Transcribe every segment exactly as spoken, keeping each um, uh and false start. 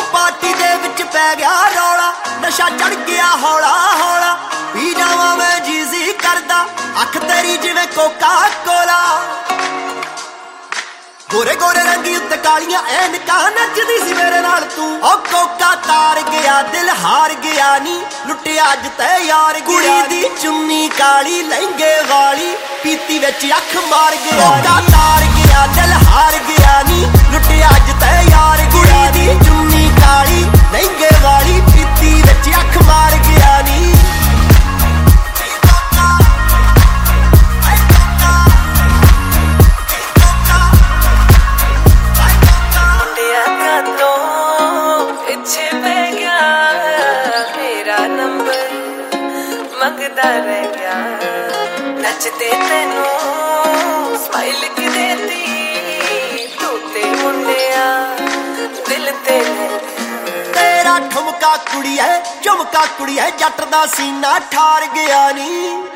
Party दे विच पै गया रौला, नशा चढ़ गया हौला हौला। पी जावां मैं जीजी करदा, अख तेरी जिवें कोका कोला। गोरे गोरे रंगी उत्ते कालियां ऐनकां, नचदी सी मेरे नाल तू। ओ कोका तार गया दिल हार गया नी, लुटिया अज ते यार गया। कुड़ी दी चुन्नी काली लहंगे वाली, पीती विच अख मार गया। कोका तार गया दिल हार गया नी, लुटिया अज ते यार गया। कुड़ी दी चुन्नी काली लहंगे वाली, पीती विच अख मार गया नी। मंगदा रह गया नचते तेनू स्माइल की देती, तू ते मुंडिया दिल ते तेरा ठुमका कुड़िए झुमका कुड़िए, जट दा सीना ठार गया नी।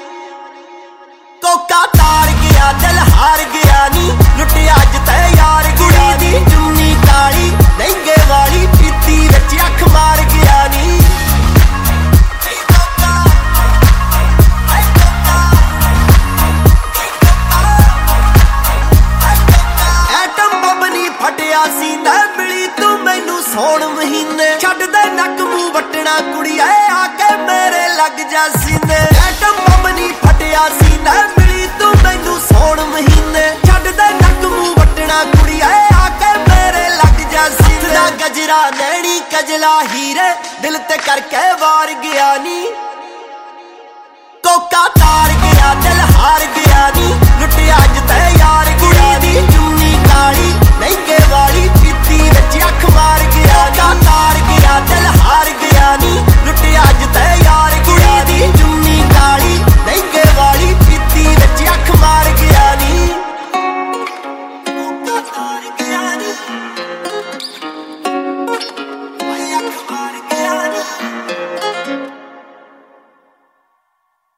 कोका तार गया दिल हार गया नी, लुटिया अज ते यार। कुड़ी दी चुन्नी काली लहंगे वाली, पीती विच अख मार गया नी। सींदा मिली तू मैनू सौण महीने, छड्ड दे नक मूंह वटना कुड़िए, आके मेरे लग जा सीने। एटम बम नी फटिया सींदा मिली तू मैनू सौण महीने, छड्ड दे नक मूंह वटना कुड़िए, आके मेरे लग जा सीने। दा गजरा नैनी कजला हीरे, दिल ते करके वार गया नी। कोका